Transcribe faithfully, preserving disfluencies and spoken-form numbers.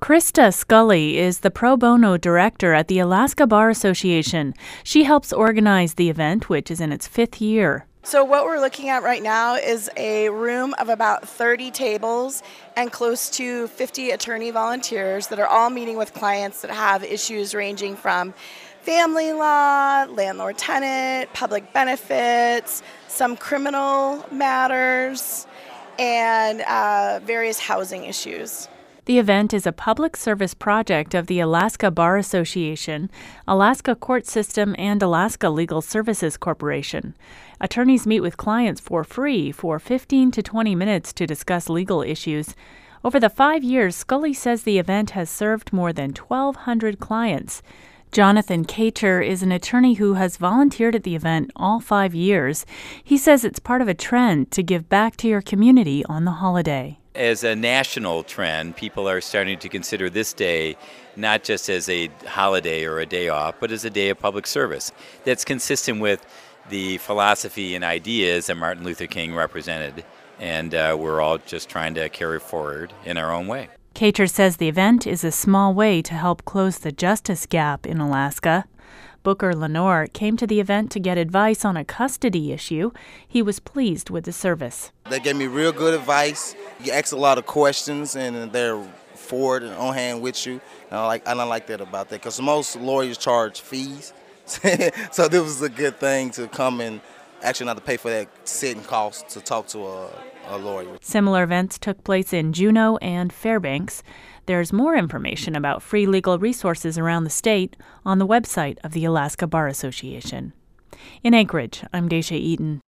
Krista Scully is the pro bono director at the Alaska Bar Association. She helps organize the event, which is in its fifth year. So what we're looking at right now is a room of about thirty tables and close to fifty attorney volunteers that are all meeting with clients that have issues ranging from family law, landlord-tenant, public benefits, some criminal matters, and uh, various housing issues. The event is a public service project of the Alaska Bar Association, Alaska Court System, and Alaska Legal Services Corporation. Attorneys meet with clients for free for fifteen to twenty minutes to discuss legal issues. Over the five years, Scully says the event has served more than twelve hundred clients. Jonathan Kacher is an attorney who has volunteered at the event all five years. He says it's part of a trend to give back to your community on the holiday. As a national trend, people are starting to consider this day not just as a holiday or a day off, but as a day of public service that's consistent with the philosophy and ideas that Martin Luther King represented. And uh, we're all just trying to carry forward in our own way. Kacher says the event is a small way to help close the justice gap in Alaska. Booker Lenore came to the event to get advice on a custody issue. He was pleased with the service. They gave me real good advice. You ask a lot of questions, and they're forward and on hand with you. And I like, I don't like that about that, because most lawyers charge fees. So this was a good thing to come and actually not to pay for that sitting cost to talk to a, a lawyer. Similar events took place in Juneau and Fairbanks. There's more information about free legal resources around the state on the website of the Alaska Bar Association. In Anchorage, I'm Daisha Eaton.